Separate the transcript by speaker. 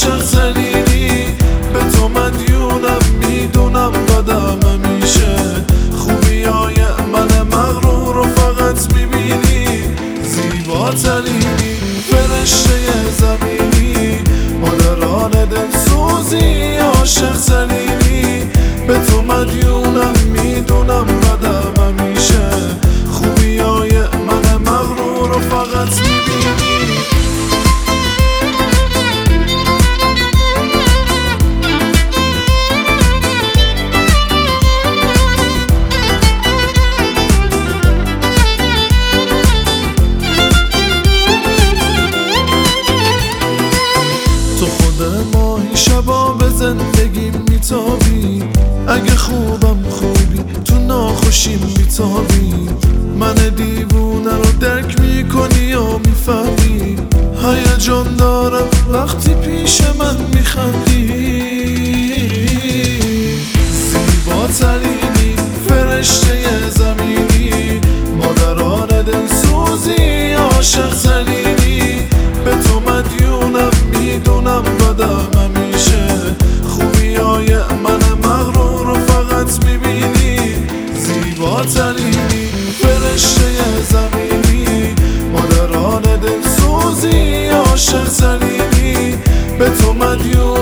Speaker 1: عاشق زلیلی، به تو مدیونم میدونم بدم همیشه. خوبیای من مغرور رو فقط میبینی، زیباترینی فرشته زمینی، مادران دلسوزی عاشق زلیلی، به تو مدیونم میدونم بدم همیشه. خوبیای من مغرور رو فقط میبینی. تو خود ماهی شبا به زندگی میتابی، اگه خوبم خوبی تو ناخوشیم میتابی. من دیوونه رو درک میکنی و میفهمی، هیجان دارم وقتی پیش من میخندی. زیباترینی فرشته زمینی، مادران دلسوزی عاشق زلیلی، به تو مدیونم میدونم بدم همیشه. خوبیای من مغرور رو فقط میبینی، زیباترینی فرشته زمینی، مادران دلسوزی عاشق زلیلی، به تو مدیونم